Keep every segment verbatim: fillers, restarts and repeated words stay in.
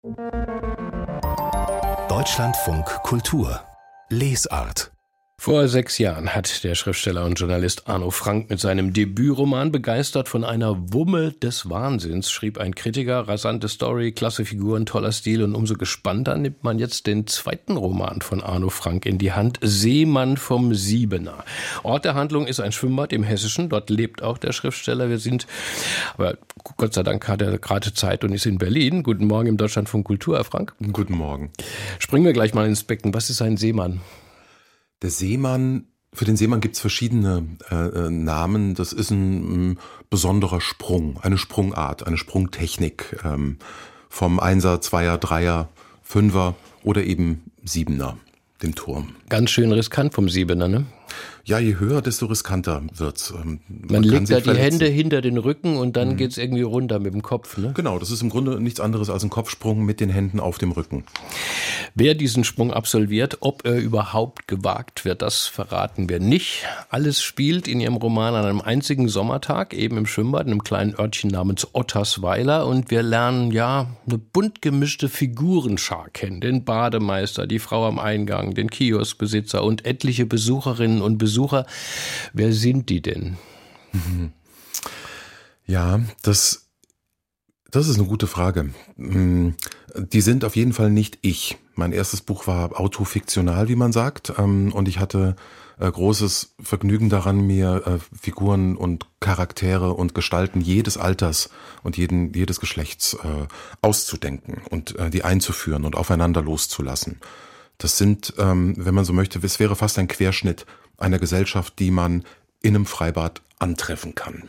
Deutschlandfunk Kultur Lesart. Vor sechs Jahren hat der Schriftsteller und Journalist Arno Frank mit seinem Debütroman begeistert von einer Wumme des Wahnsinns, schrieb ein Kritiker. Rasante Story, klasse Figuren, toller Stil, und umso gespannter nimmt man jetzt den zweiten Roman von Arno Frank in die Hand, Seemann vom Siebener. Ort der Handlung ist ein Schwimmbad im Hessischen, dort lebt auch der Schriftsteller. Wir sind, aber Gott sei Dank hat er gerade Zeit und ist in Berlin. Guten Morgen im Deutschlandfunk Kultur, Herr Frank. Guten Morgen. Springen wir gleich mal ins Becken. Was ist ein Seemann? Der Seemann, für den Seemann gibt es verschiedene äh, Namen. Das ist ein äh, besonderer Sprung, eine Sprungart, eine Sprungtechnik ähm, vom Einser, Zweier, Dreier, Fünfer oder eben Siebener, dem Turm. Ganz schön riskant vom Siebener, ne? Ja, je höher, desto riskanter wird's. Man, Man legt da die verletzen. Hände hinter den Rücken und dann mhm. geht's irgendwie runter mit dem Kopf, ne? Genau, das ist im Grunde nichts anderes als ein Kopfsprung mit den Händen auf dem Rücken. Wer diesen Sprung absolviert, ob er überhaupt gewagt wird, das verraten wir nicht. Alles spielt in ihrem Roman an einem einzigen Sommertag, eben im Schwimmbad, in einem kleinen Örtchen namens Ottersweiler, und wir lernen, ja, eine bunt gemischte Figurenschar kennen. Den Bademeister, die Frau am Eingang, den Kioskbesitzer und etliche Besucherinnen und Besucher. Wer sind die denn? Ja, das, das ist eine gute Frage. Die sind auf jeden Fall nicht ich. Mein erstes Buch war autofiktional, wie man sagt, und ich hatte großes Vergnügen daran, mir Figuren und Charaktere und Gestalten jedes Alters und jeden, jedes Geschlechts auszudenken und die einzuführen und aufeinander loszulassen. Das sind, wenn man so möchte, es wäre fast ein Querschnitt einer Gesellschaft, die man in einem Freibad antreffen kann.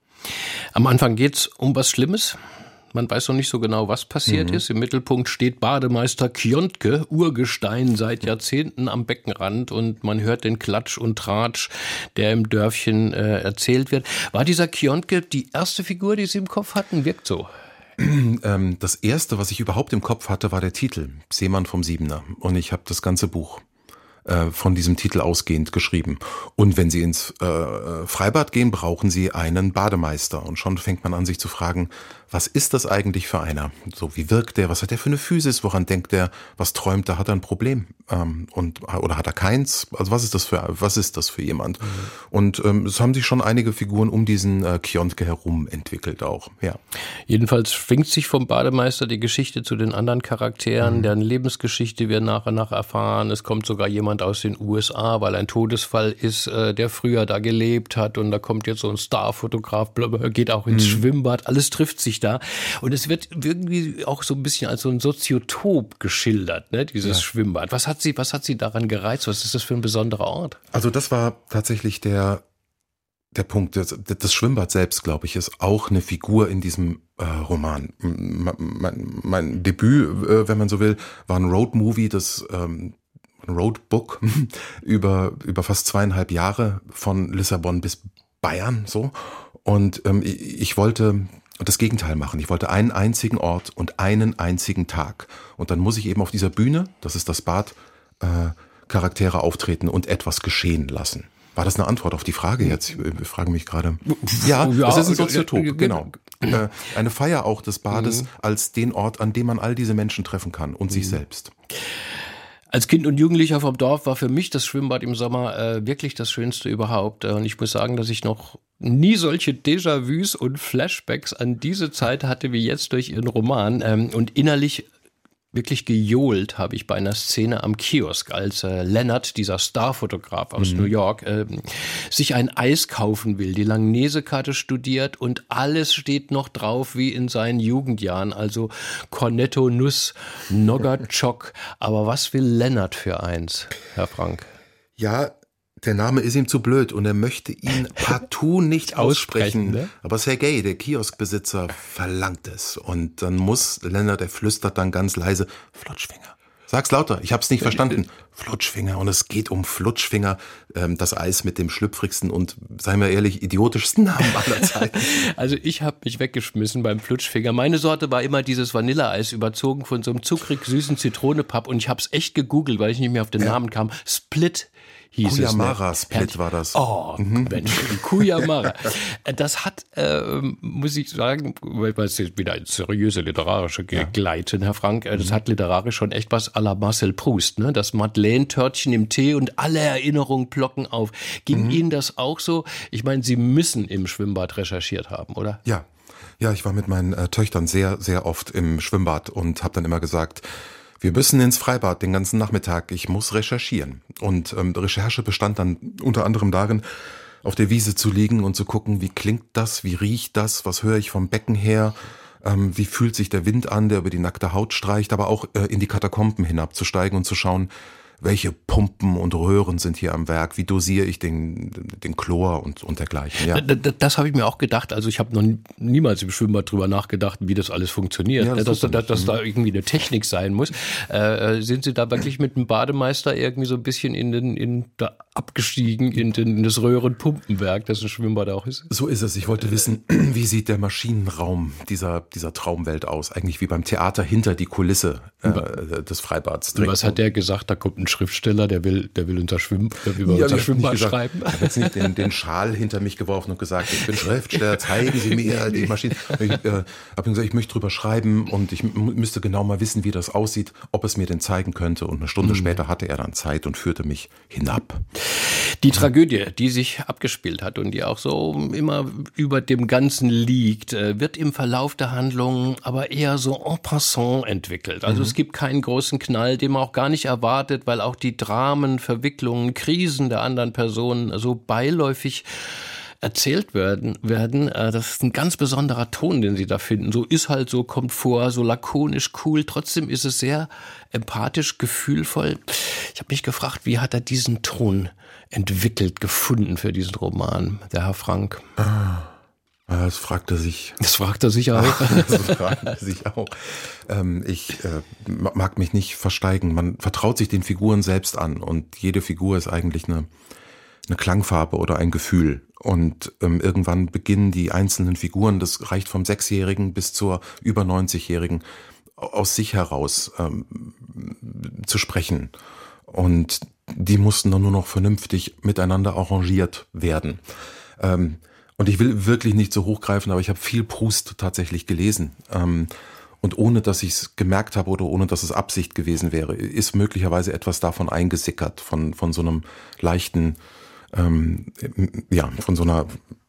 Am Anfang geht's um was Schlimmes. Man weiß noch nicht so genau, was passiert mhm. ist. Im Mittelpunkt steht Bademeister Kjontke, Urgestein seit Jahrzehnten am Beckenrand, und man hört den Klatsch und Tratsch, der im Dörfchen äh, erzählt wird. War dieser Kjontke die erste Figur, die Sie im Kopf hatten? Wirkt so. Das erste, was ich überhaupt im Kopf hatte, war der Titel, Seemann vom Siebener. Und ich habe das ganze Buch äh, von diesem Titel ausgehend geschrieben. Und wenn Sie ins äh, Freibad gehen, brauchen Sie einen Bademeister. Und schon fängt man an, sich zu fragen, was ist das eigentlich für einer? So, wie wirkt der? Was hat der für eine Physis? Woran denkt der? Was träumt er? Hat er ein Problem? Ähm, und, oder hat er keins? Also was ist das für, was ist das für jemand? Mhm. Und ähm, es haben sich schon einige Figuren um diesen äh, Kjontke herum entwickelt auch, ja. Jedenfalls schwingt sich vom Bademeister die Geschichte zu den anderen Charakteren, mhm. deren Lebensgeschichte wir nach und nach erfahren. Es kommt sogar jemand aus den U S A, weil ein Todesfall ist, äh, der früher da gelebt hat, und da kommt jetzt so ein Starfotograf, geht auch ins mhm. Schwimmbad. Alles trifft sich da. Und es wird irgendwie auch so ein bisschen als so ein Soziotop geschildert, ne, dieses ja. Schwimmbad. Was hat sie, was hat sie daran gereizt? Was ist das für ein besonderer Ort? Also das war tatsächlich der, der Punkt. Das, das Schwimmbad selbst, glaube ich, ist auch eine Figur in diesem äh, Roman. Mein, mein, mein Debüt, äh, wenn man so will, war ein Roadmovie, das ähm, ein Roadbook über, über fast zweieinhalb Jahre von Lissabon bis Bayern, so. Und ähm, ich, ich wollte das Gegenteil machen. Ich wollte einen einzigen Ort und einen einzigen Tag. Und dann muss ich eben auf dieser Bühne, das ist das Bad, äh, Charaktere auftreten und etwas geschehen lassen. War das eine Antwort auf die Frage jetzt? Ich frage mich gerade. Ja, ja, das ist ein Soziotop, genau. Äh, eine Feier auch des Bades mhm. als den Ort, an dem man all diese Menschen treffen kann und mhm. sich selbst. Als Kind und Jugendlicher vom Dorf war für mich das Schwimmbad im Sommer äh, wirklich das Schönste überhaupt. Und ich muss sagen, dass ich noch nie solche Déjà-vus und Flashbacks an diese Zeit hatte wie jetzt durch Ihren Roman. Ähm, und innerlich wirklich gejohlt habe ich bei einer Szene am Kiosk, als äh, Leonard, dieser Starfotograf aus mhm. New York, äh, sich ein Eis kaufen will, die Langnese-Karte studiert, und alles steht noch drauf wie in seinen Jugendjahren, also Cornetto Nuss, Noggachok. Aber was will Leonard für eins, Herr Frank? Ja, der Name ist ihm zu blöd und er möchte ihn partout nicht aussprechen. Ne? Aber Sergei, der Kioskbesitzer, verlangt es. Und dann muss Leonard, der flüstert dann ganz leise, Flutschfinger. Sag's lauter, ich hab's nicht verstanden. Flutschfinger, und es geht um Flutschfinger, ähm, das Eis mit dem schlüpfrigsten und, seien wir ehrlich, idiotischsten Namen aller Zeiten. Also ich habe mich weggeschmissen beim Flutschfinger. Meine Sorte war immer dieses Vanilleeis, überzogen von so einem zuckrig süßen Zitronepapp, und ich hab's echt gegoogelt, weil ich nicht mehr auf den ja. Namen kam. Split hieß Cuyamara es. Split Ne? war das. Oh, mhm. Mensch, Cuyamara. Das hat, äh, muss ich sagen, weil es jetzt wieder ins seriöse Literarische ja. gleiten, Herr Frank, das mhm. hat literarisch schon echt was à la Marcel Proust, ne? Das Madeleine-Törtchen im Tee und alle Erinnerungen plocken auf. Ging mhm. Ihnen das auch so? Ich meine, Sie müssen im Schwimmbad recherchiert haben, oder? Ja. Ja, ich war mit meinen äh, Töchtern sehr, sehr oft im Schwimmbad und habe dann immer gesagt, wir müssen ins Freibad den ganzen Nachmittag, ich muss recherchieren. Und ähm, Recherche bestand dann unter anderem darin, auf der Wiese zu liegen und zu gucken, wie klingt das, wie riecht das, was höre ich vom Becken her, ähm, wie fühlt sich der Wind an, der über die nackte Haut streicht, aber auch äh, in die Katakomben hinabzusteigen und zu schauen, welche Pumpen und Röhren sind hier am Werk, wie dosiere ich den, den Chlor und, und dergleichen. Ja. Das, das, das habe ich mir auch gedacht. Also ich habe noch niemals im Schwimmbad drüber nachgedacht, wie das alles funktioniert. Ja, das dass, dass, dass da irgendwie eine Technik sein muss. Äh, sind Sie da wirklich mit dem Bademeister irgendwie so ein bisschen in den, in, da abgestiegen in, den, in das Röhrenpumpenwerk, das ein Schwimmbad auch ist? So ist es. Ich wollte wissen, wie sieht der Maschinenraum dieser, dieser Traumwelt aus? Eigentlich wie beim Theater hinter die Kulisse äh, des Freibads. Und was hat der gesagt? Da kommt ein Schriftsteller, der will, der will unser, Schwimm, der will über ja, unser Schwimmbad gesagt, schreiben. Ich habe jetzt nicht den, den Schal hinter mich geworfen und gesagt, ich bin Schriftsteller, zeigen Sie mir die Maschine. Ich äh, habe ihm gesagt, ich möchte drüber schreiben und ich m- müsste genau mal wissen, wie das aussieht, ob es mir denn zeigen könnte. Und eine Stunde mhm. später hatte er dann Zeit und führte mich hinab. Die Tragödie, die sich abgespielt hat und die auch so immer über dem Ganzen liegt, wird im Verlauf der Handlung aber eher so en passant entwickelt. Also mhm. es gibt keinen großen Knall, den man auch gar nicht erwartet, weil auch die Dramen, Verwicklungen, Krisen der anderen Personen so beiläufig erzählt werden, werden. Das ist ein ganz besonderer Ton, den Sie da finden. So ist halt so, kommt vor, so lakonisch, cool. Trotzdem ist es sehr empathisch, gefühlvoll. Ich habe mich gefragt, wie hat er diesen Ton entwickelt, gefunden für diesen Roman, der Herr Frank? Ah. Das fragt er sich. Das fragt er sich auch. Das fragt er sich auch. Ähm, ich äh, mag mich nicht versteigen. Man vertraut sich den Figuren selbst an und jede Figur ist eigentlich eine, eine Klangfarbe oder ein Gefühl. Und ähm, irgendwann beginnen die einzelnen Figuren, das reicht vom Sechsjährigen bis zur über neunzigjährigen, aus sich heraus ähm, zu sprechen. Und die mussten dann nur noch vernünftig miteinander arrangiert werden. Ähm, Und ich will wirklich nicht so hochgreifen, aber ich habe viel Proust tatsächlich gelesen. Und ohne, dass ich es gemerkt habe oder ohne, dass es Absicht gewesen wäre, ist möglicherweise etwas davon eingesickert, von, von so einem leichten, ähm, ja, von so einer,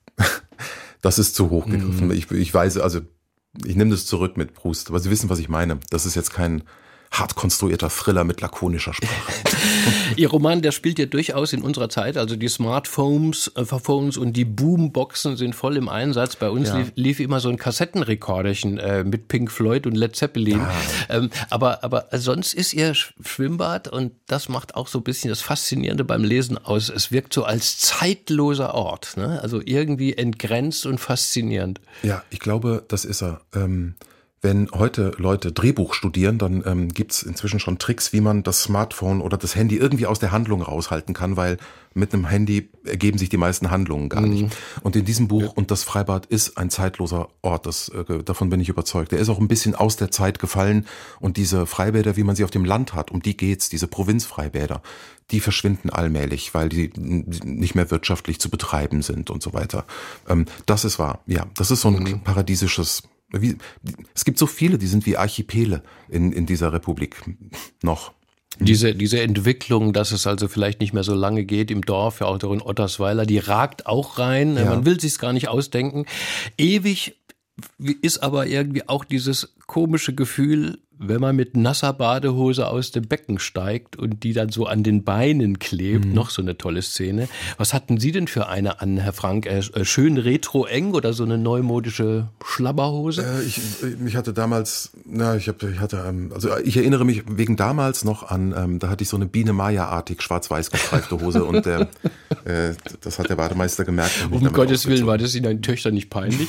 das ist zu hoch gegriffen. Mhm. Ich, ich weiß, also ich nehme das zurück mit Proust, aber Sie wissen, was ich meine. Das ist jetzt kein hart konstruierter Thriller mit lakonischer Sprache. Ihr Roman, der spielt ja durchaus in unserer Zeit, also die Smartphones äh, Phones und die Boomboxen sind voll im Einsatz. Bei uns ja. lief, lief immer so ein Kassettenrekorderchen äh, mit Pink Floyd und Led Zeppelin. Ja. Ähm, aber, aber sonst ist ihr Schwimmbad, und das macht auch so ein bisschen das Faszinierende beim Lesen aus, es wirkt so als zeitloser Ort, ne? Also irgendwie entgrenzt und faszinierend. Ja, ich glaube, das ist er. Ähm Wenn heute Leute Drehbuch studieren, dann ähm, gibt's inzwischen schon Tricks, wie man das Smartphone oder das Handy irgendwie aus der Handlung raushalten kann, weil mit einem Handy ergeben sich die meisten Handlungen gar nicht. Mhm. Und in diesem Buch, ja. und das Freibad ist ein zeitloser Ort, das, äh, davon bin ich überzeugt. Der ist auch ein bisschen aus der Zeit gefallen, und diese Freibäder, wie man sie auf dem Land hat, um die geht's, diese Provinzfreibäder, die verschwinden allmählich, weil die nicht mehr wirtschaftlich zu betreiben sind und so weiter. Ähm, das ist wahr, ja. Das ist so ein mhm. paradiesisches Wie, es gibt so viele, die sind wie Archipele in, in dieser Republik noch. Diese, diese Entwicklung, dass es also vielleicht nicht mehr so lange geht im Dorf, ja auch in Ottersweiler, die ragt auch rein. Ja. Man will sich's gar nicht ausdenken. Ewig ist aber irgendwie auch dieses komische Gefühl, wenn man mit nasser Badehose aus dem Becken steigt und die dann so an den Beinen klebt, mhm. noch so eine tolle Szene. Was hatten Sie denn für eine an, Herr Frank? Äh, schön retro-eng oder so eine neumodische Schlabberhose? Äh, ich, ich hatte damals, na, ich, hab, ich hatte, also ich erinnere mich wegen damals noch an, ähm, da hatte ich so eine Biene Maya-artig schwarz-weiß gestreifte Hose und der, äh, das hat der Bademeister gemerkt. Um Gottes Willen, war das Ihnen Töchtern nicht peinlich?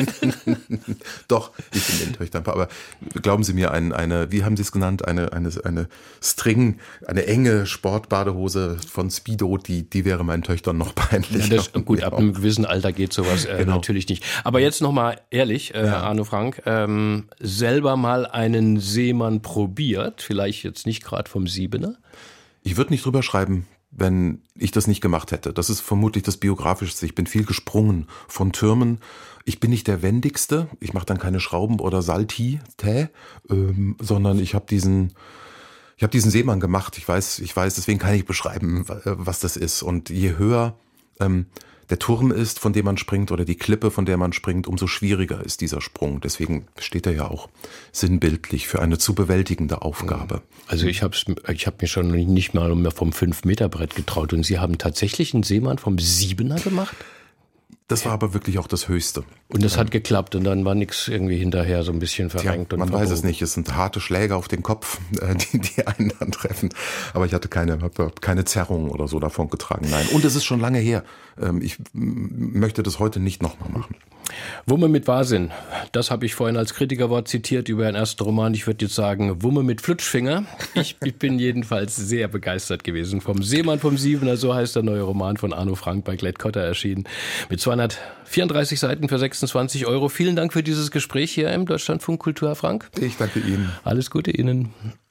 Doch, ich bin den Töchtern, aber glauben Sie mir, ein eine, wie haben Sie es genannt, eine, eine, eine String, eine enge Sportbadehose von Speedo, die, die wäre meinen Töchtern noch peinlich. Ja, das, gut, ab einem gewissen Alter geht sowas äh, genau. natürlich nicht. Aber jetzt nochmal ehrlich, äh, ja. Arno Frank, ähm, selber mal einen Seemann probiert, vielleicht jetzt nicht gerade vom Siebener? Ich würde nicht drüber schreiben, wenn ich das nicht gemacht hätte. Das ist vermutlich das Biografischste. Ich bin viel gesprungen von Türmen. Ich bin nicht der Wendigste. Ich mache dann keine Schrauben oder Salti, Tä, ähm, sondern ich habe diesen, ich habe diesen Seemann gemacht. Ich weiß, ich weiß, deswegen kann ich beschreiben, was das ist. Und je höher ähm, der Turm ist, von dem man springt, oder die Klippe, von der man springt, umso schwieriger ist dieser Sprung. Deswegen steht er ja auch sinnbildlich für eine zu bewältigende Aufgabe. Also ich habe ich hab mir schon nicht mal mehr vom fünf Meter Brett getraut. Und Sie haben tatsächlich einen Seemann vom Siebener gemacht? Das war aber wirklich auch das Höchste. Und das hat geklappt und dann war nichts irgendwie hinterher so ein bisschen verrenkt. Tja, und man verbogen. weiß es nicht. Es sind harte Schläge auf den Kopf, die, die einen dann treffen. Aber ich hatte keine, keine Zerrung oder so davon getragen. Nein. Und es ist schon lange her. Ich möchte das heute nicht nochmal machen. Wumme mit Wahrsinn. Das habe ich vorhin als Kritikerwort zitiert über Ihren ersten Roman. Ich würde jetzt sagen, Wumme mit Flutschfinger. Ich, ich bin jedenfalls sehr begeistert gewesen. Vom Seemann vom Siebener, so heißt der neue Roman von Arno Frank bei Klett-Cotta erschienen. Mit zweihundertvierunddreißig Seiten für sechsundzwanzig Euro. Vielen Dank für dieses Gespräch hier im Deutschlandfunk Kultur, Herr Frank. Ich danke Ihnen. Alles Gute Ihnen.